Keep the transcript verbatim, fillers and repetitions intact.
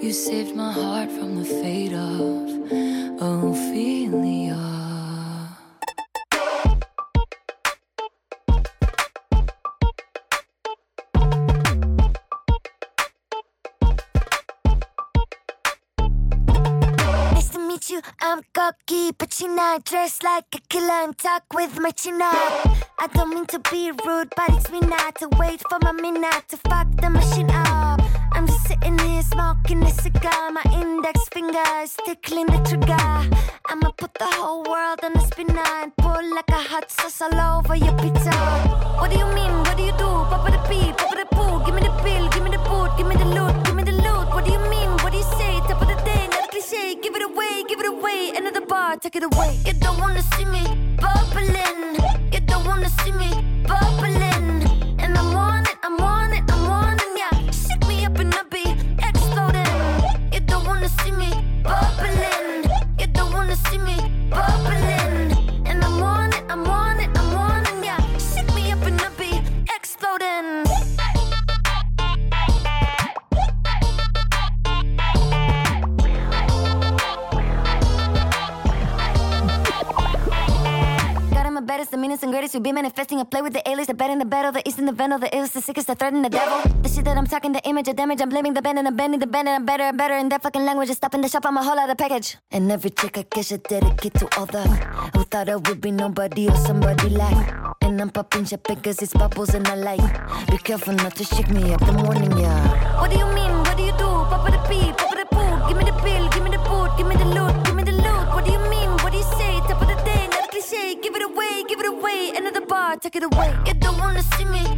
You saved my heart from the fate of Ophelia. You, I'm cocky, but you're not dressed like a killer and talk with my chin up. I don't mean to be rude, but it's me not to wait for my minute to fuck the machine up. I'm just sitting here smoking a cigar, my index finger is tickling the trigger. I'ma put the whole world on a spinner and pull like a hot sauce all over your pizza. What do you mean? What do you do? Papa the pee, papa the poo. Give me the bill, give me the boot, give me the loot, give me the loot. What do you mean? What do you say? Top of the day, not a cliche. Give it away, give it away. End of the bar, take it away. You don't wanna see me bubbling. You don't wanna see me bubbling. And I'm on it, I'm on it, I'm on it, yeah. Shake me up and I'll be exploding. You don't wanna see me bubbling. You don't wanna see me bubbling. And I'm on it, I'm on it, I'm on it, yeah. Shake me up and I'll be exploding. Baddest, the meanest and greatest. You be manifesting. I play with the A-list, the bad and the battle, the east and the vandal, the illest, the sickest, the threat and the devil. The shit that I'm talking, the image of damage. I'm blaming the band and I'm bending the band and I'm better and better in that fucking language. Just stopping the shop, I'm a whole other package. And every chick I kiss, I dedicate to all the who thought I would be nobody or somebody like. And I'm popping champagne cause it's bubbles and I like. Be careful not to shake me up, I'm warning ya. What do you mean? What do you do? Papa the pee, papa the poo. Give me the bill, give me the boot, give me the loot, give me the loot. What do you mean? What do you say? Top of the day, not a cliche. Give it away, give it away. End of the bar, take it away. You don't wanna see me